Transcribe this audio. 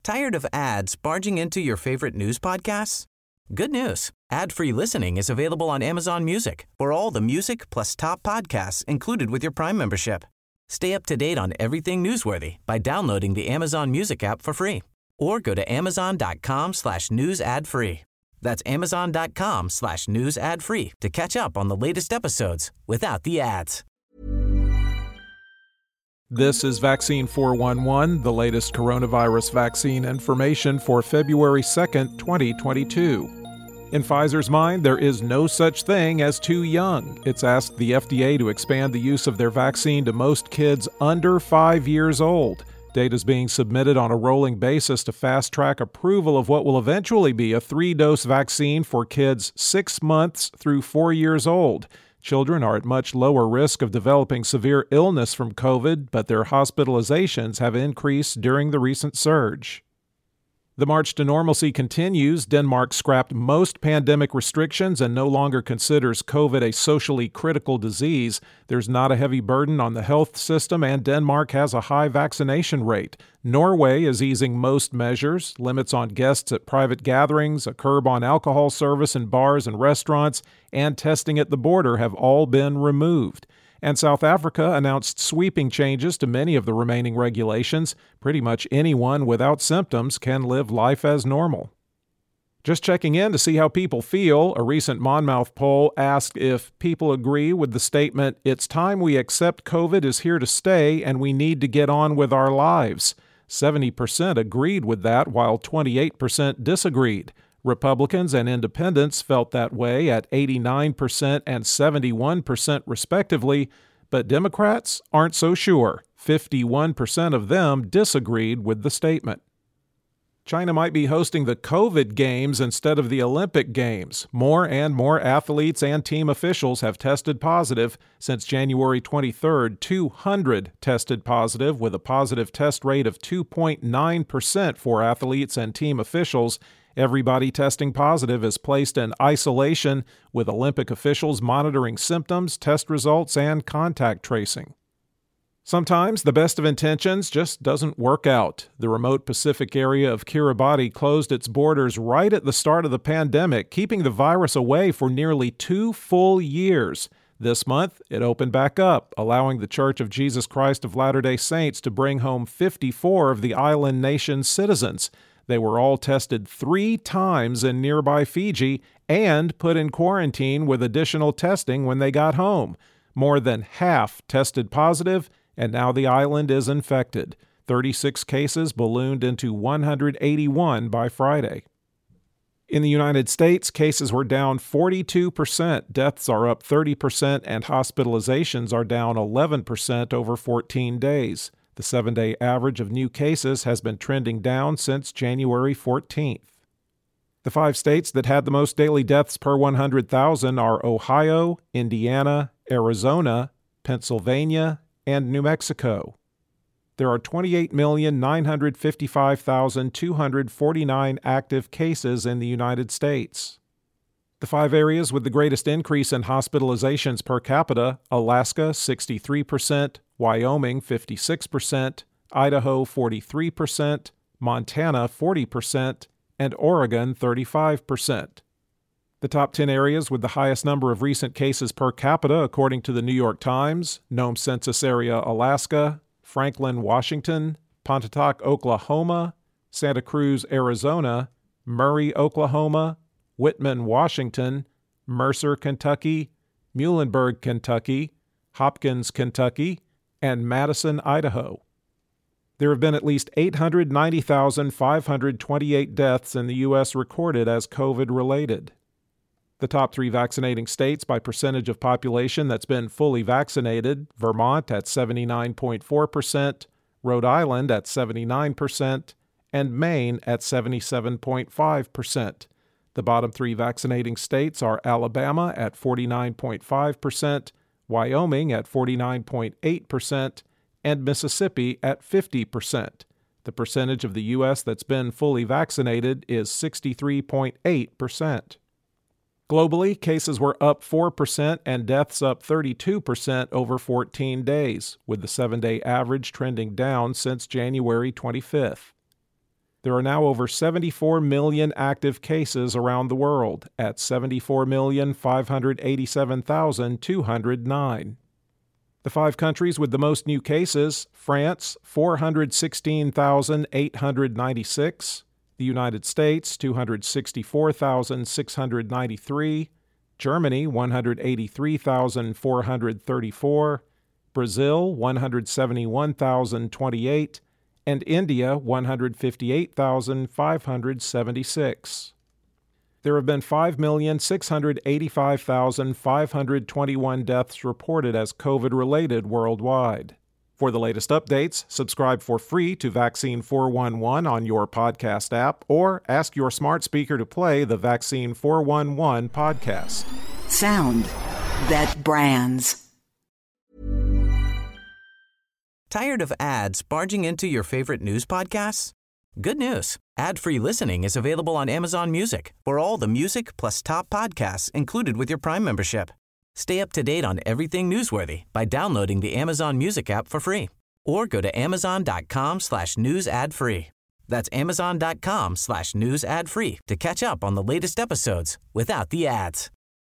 Tired of ads barging into your favorite news podcasts? Good news. Ad-free listening is available on Amazon Music for all the music plus top podcasts included with your Prime membership. Stay up to date on everything newsworthy by downloading the Amazon Music app for free or go to amazon.com/news ad free. That's amazon.com/news ad free to catch up on the latest episodes without the ads. This is Vaccine 411, the latest coronavirus vaccine information for February 2nd, 2022. In Pfizer's mind, there is no such thing as too young. It's asked the FDA to expand the use of their vaccine to most kids under 5 years old. Data is being submitted on a rolling basis to fast-track approval of what will eventually be a 3-dose vaccine for kids 6 months through 4 years old. Children are at much lower risk of developing severe illness from COVID, but their hospitalizations have increased during the recent surge. The march to normalcy continues. Denmark scrapped most pandemic restrictions and no longer considers COVID a socially critical disease. There's not a heavy burden on the health system, and Denmark has a high vaccination rate. Norway is easing most measures. Limits on guests at private gatherings, a curb on alcohol service in bars and restaurants, and testing at the border have all been removed. And South Africa announced sweeping changes to many of the remaining regulations. Pretty much anyone without symptoms can live life as normal. Just checking in to see how people feel, a recent Monmouth poll asked if people agree with the statement, "It's time we accept COVID is here to stay and we need to get on with our lives." 70% agreed with that, while 28% disagreed. Republicans and independents felt that way at 89% and 71% respectively, but Democrats aren't so sure. 51% of them disagreed with the statement. China might be hosting the COVID Games instead of the Olympic Games. More and more athletes and team officials have tested positive. Since January 23rd, 200 tested positive, with a positive test rate of 2.9% for athletes and team officials. Everybody testing positive is placed in isolation, with Olympic officials monitoring symptoms, test results, and contact tracing. Sometimes the best of intentions just doesn't work out. The remote Pacific area of Kiribati closed its borders right at the start of the pandemic, keeping the virus away for nearly 2 full years. This month, it opened back up, allowing the Church of Jesus Christ of Latter-day Saints to bring home 54 of the island nation's citizens. They were all tested 3 times in nearby Fiji and put in quarantine with additional testing when they got home. More than half tested positive, and now the island is infected. 36 cases ballooned into 181 by Friday. In the United States, cases were down 42%, deaths are up 30%, and hospitalizations are down 11% over 14 days. The 7-day average of new cases has been trending down since January 14th. The 5 states that had the most daily deaths per 100,000 are Ohio, Indiana, Arizona, Pennsylvania, and New Mexico. There are 28,955,249 active cases in the United States. The 5 areas with the greatest increase in hospitalizations per capita: Alaska 63%, Wyoming 56%, Idaho 43%, Montana 40%, and Oregon 35%. The top 10 areas with the highest number of recent cases per capita, according to the New York Times: Nome Census Area, Alaska; Franklin, Washington; Pontotoc, Oklahoma; Santa Cruz, Arizona; Murray, Oklahoma; Whitman, Washington; Mercer, Kentucky; Muhlenberg, Kentucky; Hopkins, Kentucky; and Madison, Idaho. There have been at least 890,528 deaths in the U.S. recorded as COVID-related. The top 3 vaccinating states by percentage of population that's been fully vaccinated: Vermont at 79.4%, Rhode Island at 79%, and Maine at 77.5%. The bottom 3 vaccinating states are Alabama at 49.5%, Wyoming at 49.8%, and Mississippi at 50%. The percentage of the U.S. that's been fully vaccinated is 63.8%. Globally, cases were up 4% and deaths up 32% over 14 days, with the 7-day average trending down since January 25th. There are now over 74 million active cases around the world at 74,587,209. The 5 countries with the most new cases: France, 416,896, the United States, 264,693, Germany, 183,434, Brazil, 171,028, and India, 158,576. There have been 5,685,521 deaths reported as COVID-related worldwide. For the latest updates, subscribe for free to Vaccine 411 on your podcast app, or ask your smart speaker to play the Vaccine 411 podcast. Sound that brands. Tired of ads barging into your favorite news podcasts? Good news. Ad-free listening is available on Amazon Music for all the music plus top podcasts included with your Prime membership. Stay up to date on everything newsworthy by downloading the Amazon Music app for free, or go to amazon.com/news ad free. That's amazon.com/news ad free to catch up on the latest episodes without the ads.